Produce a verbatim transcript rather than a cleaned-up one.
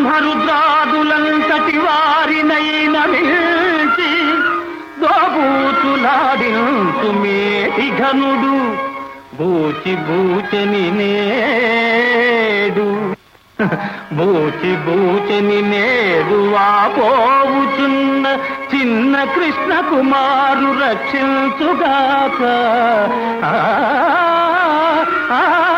బ్రహ్మరుద్రాదులంతటి వారినైన మించి దోబూచులాడించు మేటి ఘనుడు బూచి బూచని నేడు బూచి బూచని నేడు వాపోవుచున్న చిన్న కృష్ణ కుమారు రక్షించుగాక. ఆ